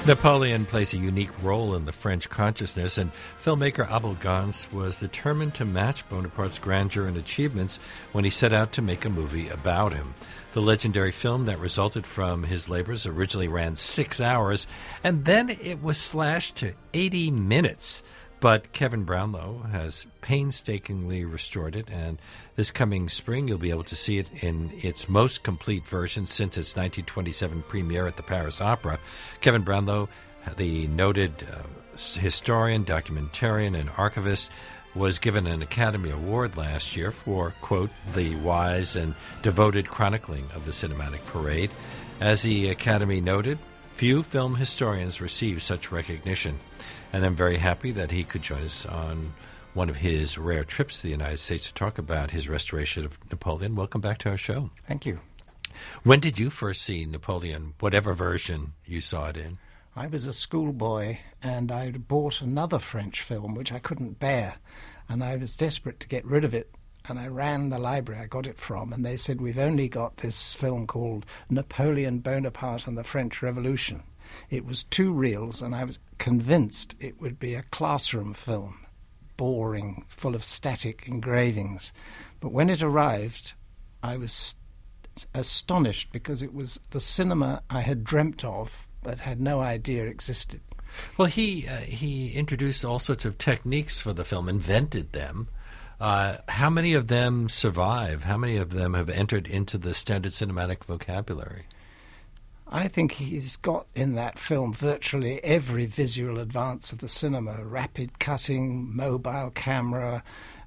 Napoleon plays a unique role in the French consciousness, and filmmaker Abel Gance was determined to match Bonaparte's grandeur and achievements when he set out to make a movie about him. The legendary film that resulted from his labors originally ran 6 hours, and then it was slashed to 80 minutes. But Kevin Brownlow has painstakingly restored it, and this coming spring you'll be able to see it in its most complete version since its 1927 premiere at the Paris Opera. Kevin Brownlow, the noted historian, documentarian, and archivist, was given an Academy Award last year for, quote, the wise and devoted chronicling of the cinematic parade. As the Academy noted, few film historians receive such recognition, and I'm very happy that he could join us on one of his rare trips to the United States to talk about his restoration of Napoleon. Welcome back to our show. Thank you. When did you first see Napoleon, whatever version you saw it in? I was a schoolboy, and I'd bought another French film, which I couldn't bear, and I was desperate to get rid of it. And I ran the library I got it from, and they said, we've only got this film called Napoleon Bonaparte and the French Revolution. It was 2 reels, and I was convinced it would be a classroom film, boring, full of static engravings. But when it arrived, I was astonished, because it was the cinema I had dreamt of but had no idea existed. Well, he introduced all sorts of techniques for the film, invented them. How many of them survive? How many of them have entered into the standard cinematic vocabulary? I think he's got in that film virtually every visual advance of the cinema: rapid cutting, mobile camera.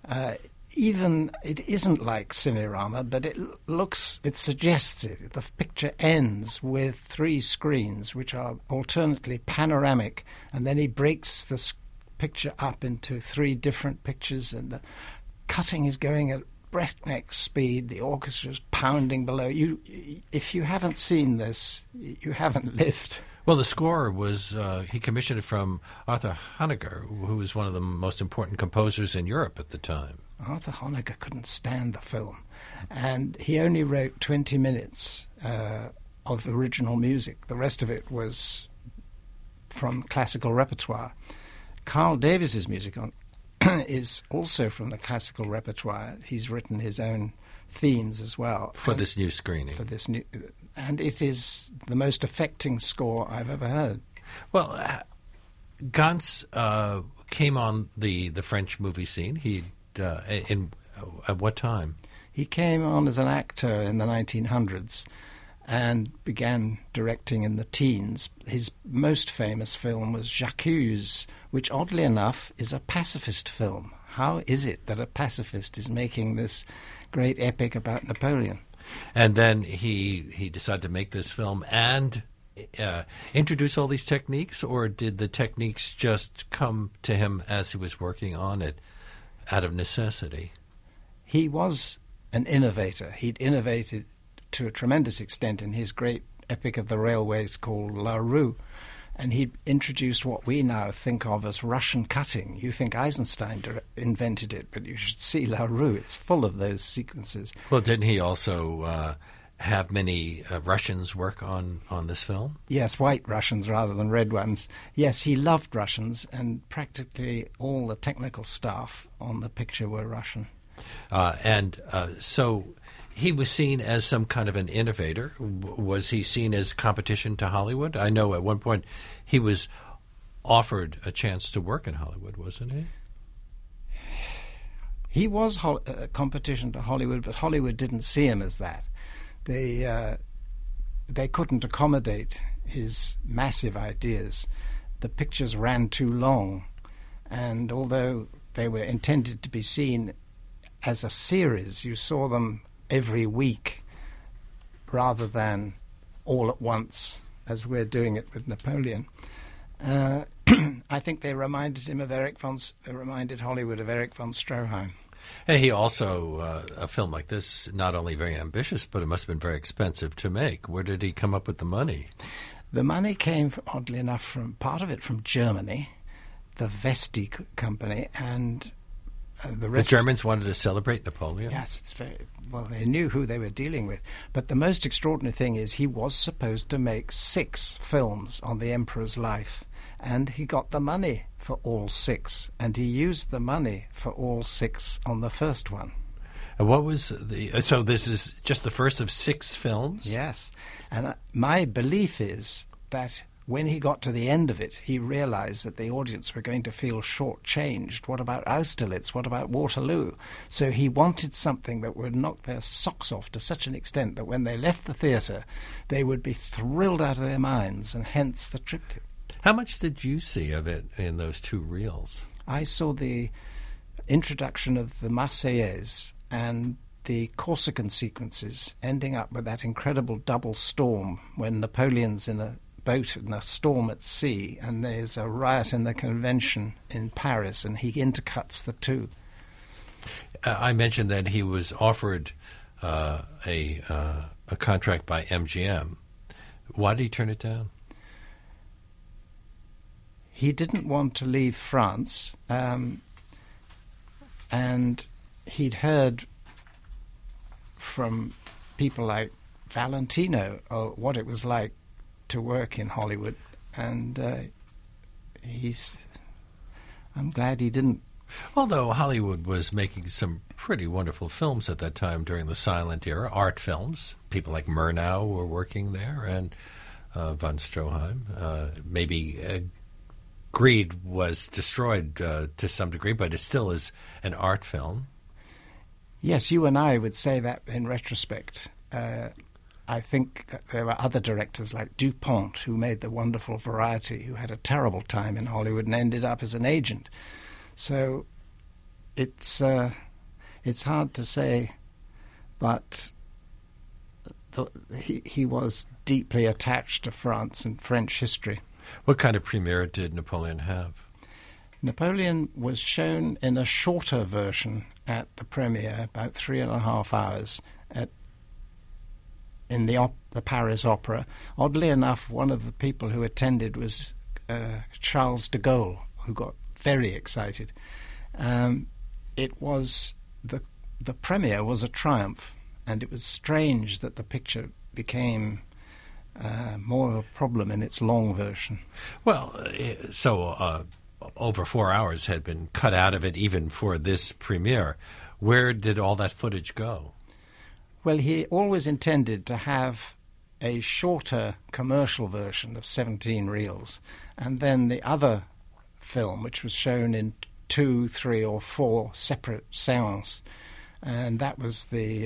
Even it isn't like Cinerama, but it suggests it. The picture ends with 3 screens, which are alternately panoramic, and then he breaks the picture up into 3 different pictures, and the cutting is going at breakneck speed. The orchestra's pounding below you. If you haven't seen this, you haven't lived. Well, the score was, he commissioned it from Arthur Honegger, who was one of the most important composers in Europe at the time. Arthur Honegger couldn't stand the film, and he only wrote 20 minutes of original music. The rest of it was from classical repertoire. Carl Davis's music is also from the classical repertoire. He's written his own themes as well. For this new screening. And it is the most affecting score I've ever heard. Well, Gance came on the French movie scene. At what time? He came on as an actor in the 1900s and began directing in the teens. His most famous film was J'accuse, which, oddly enough, is a pacifist film. How is it that a pacifist is making this great epic about Napoleon? And then he decided to make this film and introduce all these techniques, or did the techniques just come to him as he was working on it out of necessity? He was an innovator. He'd innovated to a tremendous extent in his great epic of the railways called La Rue, and he introduced what we now think of as Russian cutting. You think Eisenstein invented it, but you should see La Rue. It's full of those sequences. Well, didn't he also have many Russians work on this film? Yes, white Russians rather than red ones. Yes, he loved Russians, and practically all the technical staff on the picture were Russian. So he was seen as some kind of an innovator. Was he seen as competition to Hollywood? I know at one point he was offered a chance to work in Hollywood, wasn't he? He was a competition to Hollywood, but Hollywood didn't see him as that. They couldn't accommodate his massive ideas. The pictures ran too long, and although they were intended to be seen as a series, you saw them every week rather than all at once, as we're doing it with Napoleon. I think they reminded Hollywood of Erich von Stroheim. And he also, a film like this, not only very ambitious, but it must have been very expensive to make. Where did he come up with the money? The money came, oddly enough, part of it from Germany, the Vesti company, and The Germans wanted to celebrate Napoleon? Yes, it's very... Well, they knew who they were dealing with. But the most extraordinary thing is he was supposed to make 6 films on the Emperor's life, and he got the money for all 6, and he used the money for all 6 on the first one. And what was the... So this is just the first of 6 films? Yes. And my belief is that when he got to the end of it, he realized that the audience were going to feel shortchanged. What about Austerlitz? What about Waterloo? So he wanted something that would knock their socks off to such an extent that when they left the theatre, they would be thrilled out of their minds, and hence the triptych. How much did you see of it in those 2 reels? I saw the introduction of the Marseillaise and the Corsican sequences, ending up with that incredible double storm when Napoleon's in a boat in a storm at sea, and there's a riot in the convention in Paris, and he intercuts the 2. I mentioned that he was offered a contract by MGM. Why did he turn it down? He didn't want to leave France, and he'd heard from people like Valentino what it was like to work in Hollywood, and I'm glad he didn't. Although Hollywood was making some pretty wonderful films at that time during the silent era, art films. People like Murnau were working there, and von Stroheim. Maybe Greed was destroyed to some degree, but it still is an art film. Yes, you and I would say that in retrospect. I think that there were other directors like Dupont, who made the wonderful Variety, who had a terrible time in Hollywood and ended up as an agent. So it's hard to say, but he was deeply attached to France and French history. What kind of premiere did Napoleon have? Napoleon was shown in a shorter version at the premiere, about 3.5 hours, in the Paris Opera. Oddly enough, one of the people who attended was Charles de Gaulle, who got very excited. It was the premiere was a triumph, and it was strange that the picture became more of a problem in its long version. Well, so over 4 hours had been cut out of it even for this premiere. Where did all that footage go? Well, he always intended to have a shorter commercial version of 17 reels, and then the other film, which was shown in 2, 3, or 4 separate séances. And that was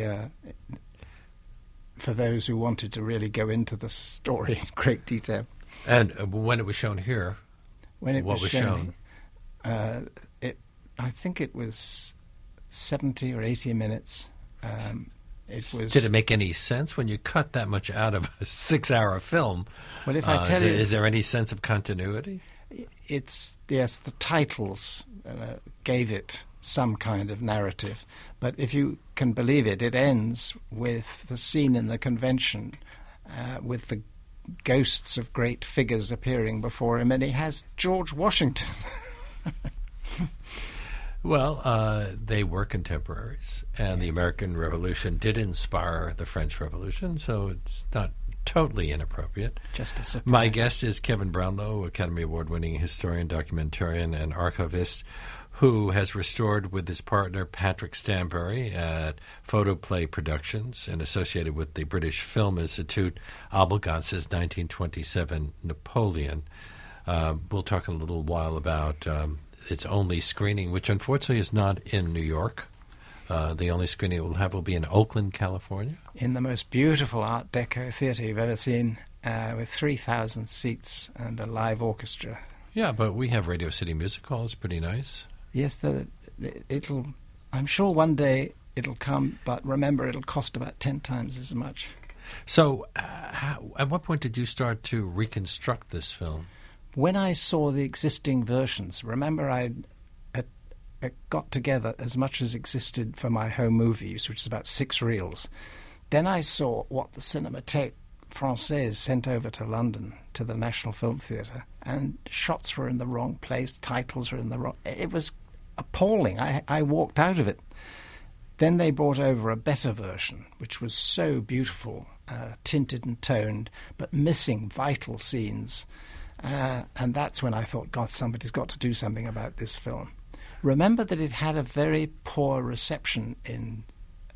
for those who wanted to really go into the story in great detail. And when it was shown here, what was shown? I think it was 70 or 80 minutes. Did it make any sense when you cut that much out of a 6-hour film? Well, if I tell you, is there any sense of continuity? Yes, the titles gave it some kind of narrative, but if you can believe it, it ends with the scene in the convention with the ghosts of great figures appearing before him, and he has George Washington. Well, they were contemporaries, and the American Revolution did inspire the French Revolution, so it's not totally inappropriate. Just a surprise. My guest is Kevin Brownlow, Academy Award-winning historian, documentarian, and archivist, who has restored with his partner Patrick Stanbury at Photoplay Productions and associated with the British Film Institute, Abel Gance's 1927 Napoleon. We'll talk in a little while about its only screening, which unfortunately is not in New York. The only screening it will have will be in Oakland, California. In the most beautiful Art Deco theatre you've ever seen, with 3,000 seats and a live orchestra. Yeah, but we have Radio City Music Hall. It's pretty nice. Yes, it'll. I'm sure one day it'll come, but remember, it'll cost about 10 times as much. So, at what point did you start to reconstruct this film? When I saw the existing versions, remember I got together as much as existed for my home movies, which is about 6 reels. Then I saw what the Cinémathèque Française sent over to London, to the National Film Theatre, and shots were in the wrong place, titles were in the wrong... It was appalling. I walked out of it. Then they brought over a better version, which was so beautiful, tinted and toned, but missing vital scenes. And that's when I thought, God, somebody's got to do something about this film. Remember that it had a very poor reception in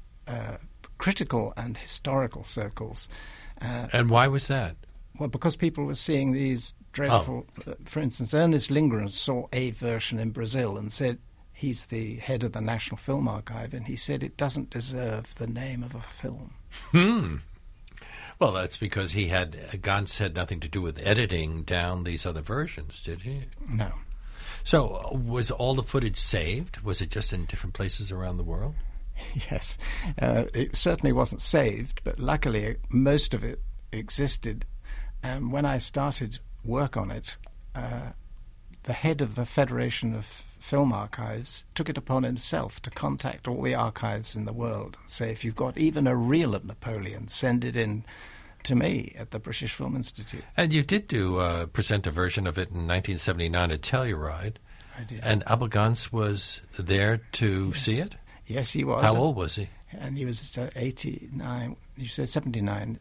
critical and historical circles. And why was that? Well, because people were seeing these dreadful... for instance, Ernest Lindgren saw a version in Brazil and said, he's the head of the National Film Archive, and he said it doesn't deserve the name of a film. Well, that's because Gans had nothing to do with editing down these other versions, did he? No. So was all the footage saved? Was it just in different places around the world? Yes. It certainly wasn't saved, but luckily most of it existed. And when I started work on it, the head of the Federation of Film Archives took it upon himself to contact all the archives in the world and say, if you've got even a reel of Napoleon, send it in to me at the British Film Institute. And you did present a version of it in 1979 at Telluride. I did. And Abel Gance was there to see it? Yes, he was. How old was he? And he was 89. You said 79.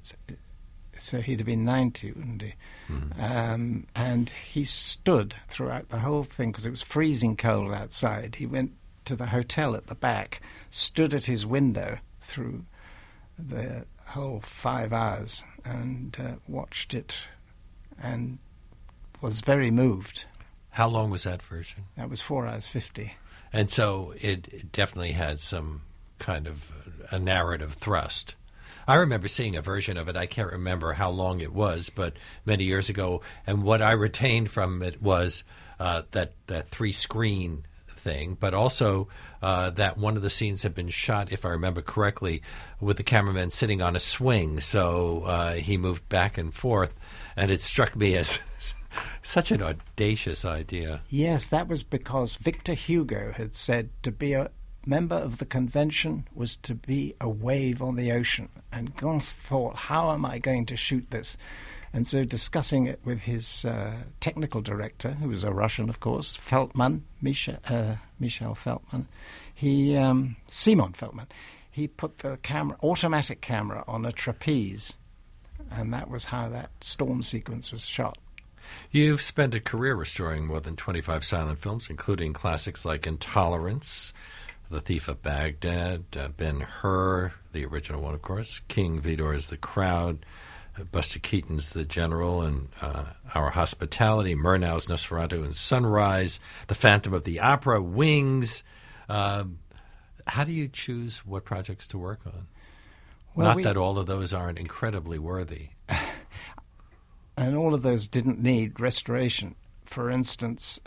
So he'd have been 90, wouldn't he? Mm-hmm. And he stood throughout the whole thing because it was freezing cold outside. He went to the hotel at the back, stood at his window through the whole 5 hours and watched it and was very moved. How long was that version? That was 4 hours 50. And so it definitely had some kind of a narrative thrust. I remember seeing a version of it. I can't remember how long it was, but many years ago. And what I retained from it was that 3-screen thing, but also that one of the scenes had been shot, if I remember correctly, with the cameraman sitting on a swing. So he moved back and forth, and it struck me as such an audacious idea. Yes, that was because Victor Hugo had said to be a member of the convention was to be a wave on the ocean. And Gans thought, how am I going to shoot this? And so discussing it with his technical director, who was a Russian, of course, Feldman, Michel Feldman, Simon Feldman, he put the automatic camera on a trapeze. And that was how that storm sequence was shot. You've spent a career restoring more than 25 silent films, including classics like Intolerance, The Thief of Baghdad, Ben-Hur, the original one, of course, King Vidor's The Crowd, Buster Keaton's The General, and Our Hospitality, Murnau's Nosferatu and Sunrise, The Phantom of the Opera, Wings. How do you choose what projects to work on? Well, Not that all of those aren't incredibly worthy. And all of those didn't need restoration. For instance,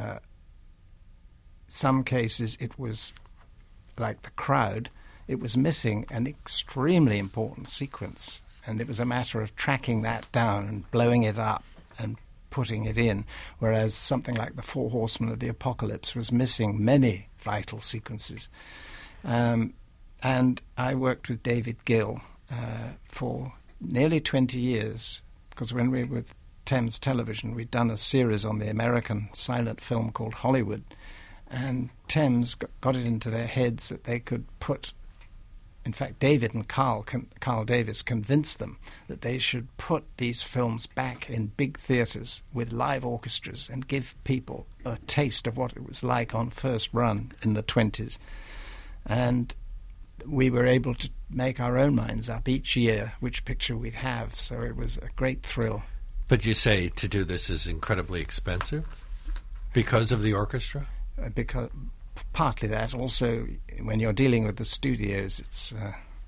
some cases it was like The Crowd, it was missing an extremely important sequence, and it was a matter of tracking that down and blowing it up and putting it in, whereas something like The Four Horsemen of the Apocalypse was missing many vital sequences. And I worked with David Gill for nearly 20 years, because when we were with Thames Television, we'd done a series on the American silent film called Hollywood, and Thames got it into their heads that they could put, in fact, David and Carl Davis convinced them that they should put these films back in big theatres with live orchestras and give people a taste of what it was like on first run in the 20s. And we were able to make our own minds up each year which picture we'd have, so it was a great thrill. But you say to do this is incredibly expensive because of the orchestra? Because partly that. Also, when you're dealing with the studios, it's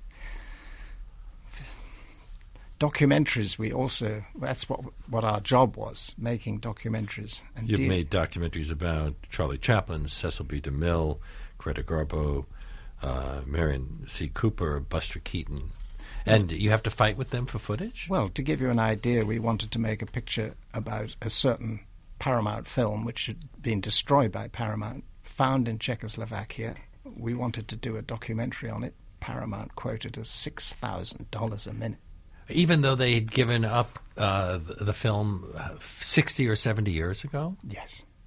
documentaries. That's what our job was, making documentaries. And You've made documentaries about Charlie Chaplin, Cecil B. DeMille, Greta Garbo, Marion C. Cooper, Buster Keaton. And you have to fight with them for footage? Well, to give you an idea, we wanted to make a picture about a certain Paramount film which had been destroyed by Paramount, found in Czechoslovakia. We wanted to do a documentary on it. Paramount quoted us $6,000 a minute. Even though they had given up the film 60 or 70 years ago? Yes.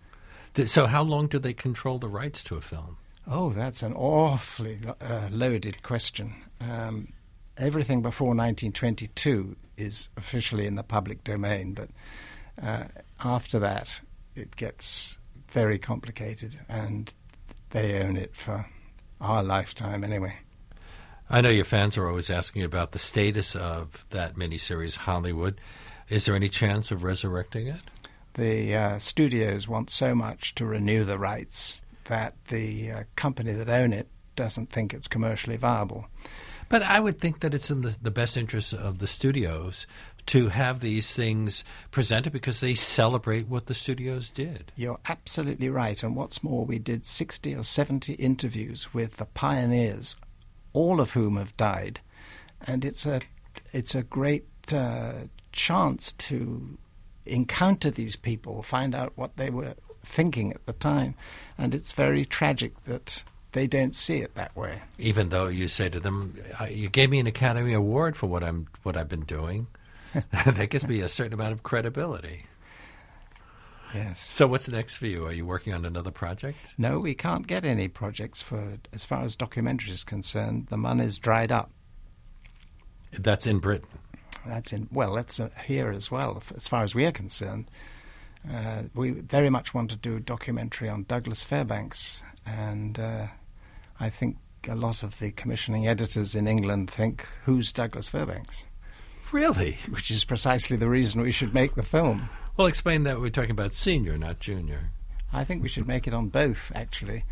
So how long do they control the rights to a film? Oh, that's an awfully loaded question. Everything before 1922 is officially in the public domain, but after that it gets very complicated, and they own it for our lifetime anyway. I know your fans are always asking about the status of that miniseries, Hollywood. Is there any chance of resurrecting it? The studios want so much to renew the rights that the company that own it doesn't think it's commercially viable. But I would think that it's in the best interest of the studios to have these things presented because they celebrate what the studios did. You're absolutely right. And what's more, we did 60 or 70 interviews with the pioneers, all of whom have died. And it's a great chance to encounter these people, find out what they were thinking at the time. And it's very tragic that they don't see it that way. Even though you say to them, you gave me an Academy Award for what I've been doing. That gives me a certain amount of credibility. Yes. So what's next for you? Are you working on another project? No, we can't get any projects as far as documentary is concerned. The money's dried up. That's in Britain. That's here as well, as far as we are concerned. We very much want to do a documentary on Douglas Fairbanks, and I think a lot of the commissioning editors in England think, who's Douglas Fairbanks? Really? Which is precisely the reason we should make the film. Well, explain that we're talking about senior, not junior. I think we should make it on both, actually.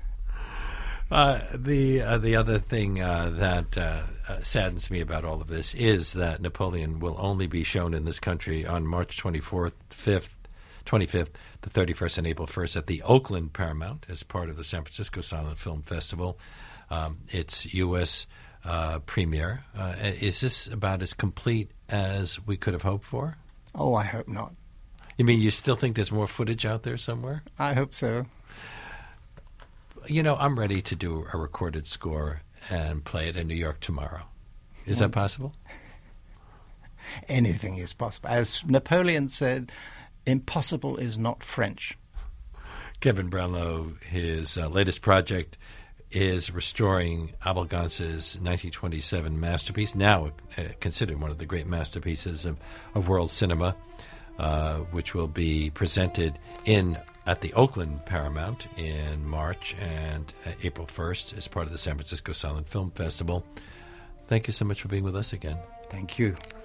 The other thing that saddens me about all of this is that Napoleon will only be shown in this country on March 25th, the 31st, and April 1st at the Oakland Paramount as part of the San Francisco Silent Film Festival. Its U.S. premiere. Is this about as complete as we could have hoped for? Oh, I hope not. You mean you still think there's more footage out there somewhere? I hope so. You know, I'm ready to do a recorded score and play it in New York tomorrow. Is that possible? Anything is possible. As Napoleon said, impossible is not French. Kevin Brownlow, his latest project is restoring Abel Gance's 1927 masterpiece, now considered one of the great masterpieces of world cinema, which will be presented at the Oakland Paramount in March and April 1st as part of the San Francisco Silent Film Festival. Thank you so much for being with us again. Thank you.